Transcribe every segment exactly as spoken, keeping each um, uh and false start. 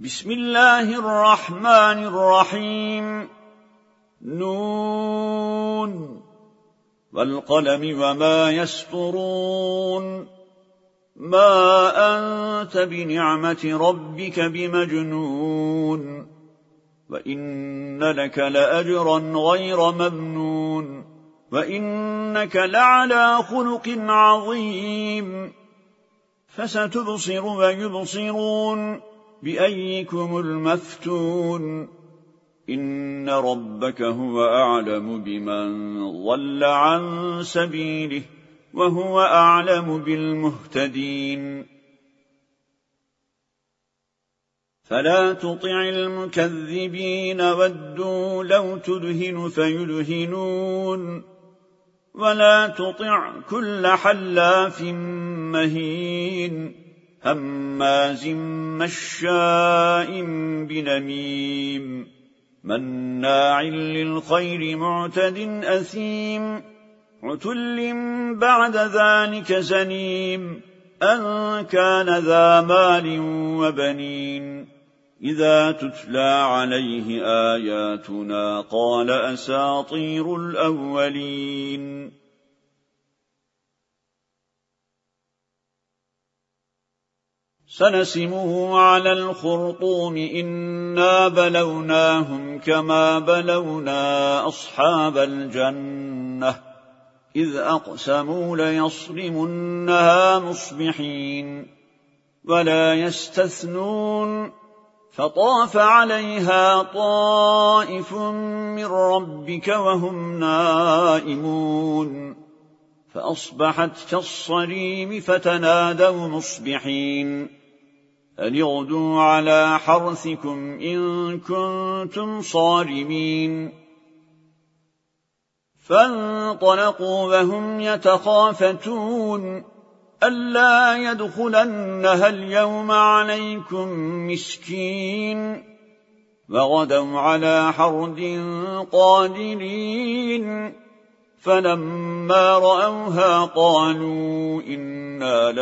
بسم الله الرحمن الرحيم. نون والقلم وما يسطرون. ما أنت بنعمة ربك بمجنون، وإن لك لأجرا غير ممنون، وإنك لعلى خلق عظيم. فستبصر ويبصرون بأيكم المفتون. إن ربك هو أعلم بمن ضل عن سبيله وهو أعلم بالمهتدين. فلا تطع المكذبين ودوا لو تدهن فيدهنون، ولا تطع كل حلاف مهين هماز مشاء بنميم مناع للخير معتد أثيم عتل بعد ذلك زنيم أن كان ذا مال وبنين. إذا تتلى عليه آياتنا قال أساطير الأولين. سنسمه على الخرطوم إنا بلوناهم كما بلونا أصحاب الجنة إذ أقسموا ليصرمنها مصبحين ولا يستثنون. فطاف عليها طائف من ربك وهم نائمون فأصبحت كالصريم فتنادوا مصبحين أن اغدوا على حرثكم إن كنتم صارمين. فانطلقوا وهم يتخافتون ألا يدخلنها اليوم عليكم مسكين وغدوا على حرد قادرين. فلما رأوها قالوا إنا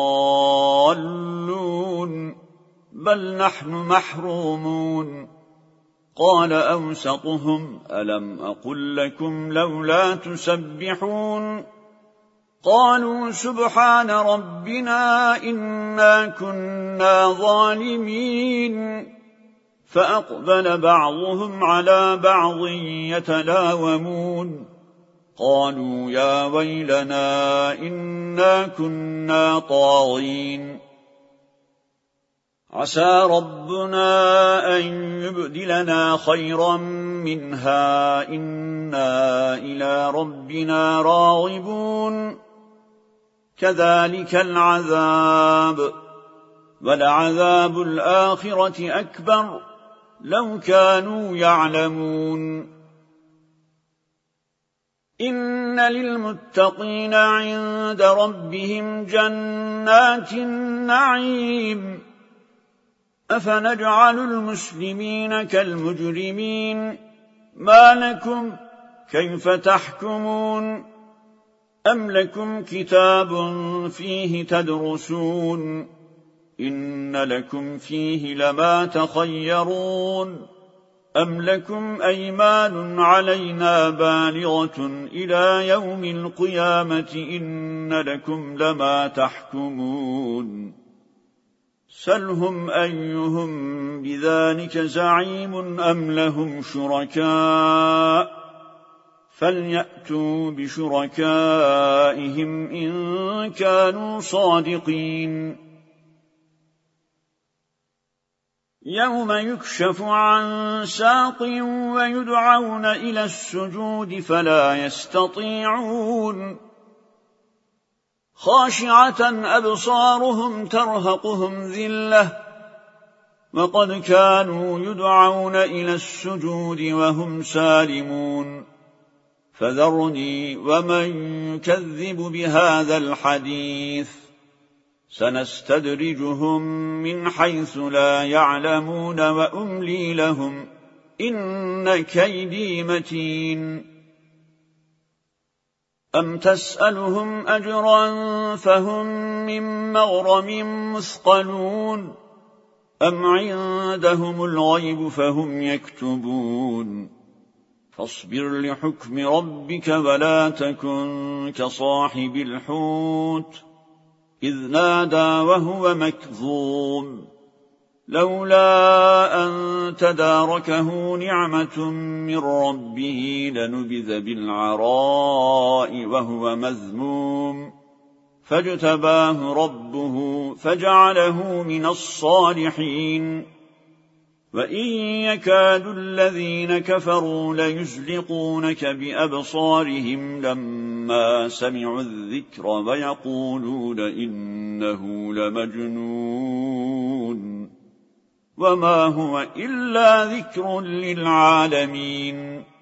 لضالون بل نحن محرومون. قال أوسطهم ألم أقل لكم لولا تسبحون. قالوا سبحان ربنا إنا كنا ظالمين. فأقبل بعضهم على بعض يتلاومون قالوا يا ويلنا إنا كنا طاغين. عسى ربنا أن يبدلنا خيرا منها إنا إلى ربنا راغبون. كذلك العذاب ولعذاب الآخرة أكبر لو كانوا يعلمون. إن للمتقين عند ربهم جنات النعيم. أفنجعل المسلمين كالمجرمين ما لكم كيف تحكمون. أم لكم كتاب فيه تدرسون إن لكم فيه لما تخيرون. أم لكم أيمان علينا بالغة إلى يوم القيامة إن لكم لما تحكمون. سلهم أيهم بذلك زعيم أم لهم شركاء فليأتوا بشركائهم إن كانوا صادقين. يوم يكشف عن ساق ويدعون إلى السجود فلا يستطيعون خاشعة أبصارهم ترهقهم ذلة وقد كانوا يدعون إلى السجود وهم سالمون. فذرني ومن يكذب بهذا الحديث سنستدرجهم من حيث لا يعلمون وأملي لهم إن كيدي متين. أم تسألهم أجرا فهم من مغرم مثقلون أم عندهم الغيب فهم يكتبون فاصبر لحكم ربك ولا تكن كصاحب الحوت إذ نادى وهو مكظوم لولا أن تداركه نعمة من ربه لنبذ بالعراء وهو مذموم فاجتباه ربه فجعله من الصالحين وإن يكاد الذين كفروا ليزلقونك بأبصارهم لما سمعوا الذكر ويقولون إنه لمجنون وما هو إلا ذكر للعالمين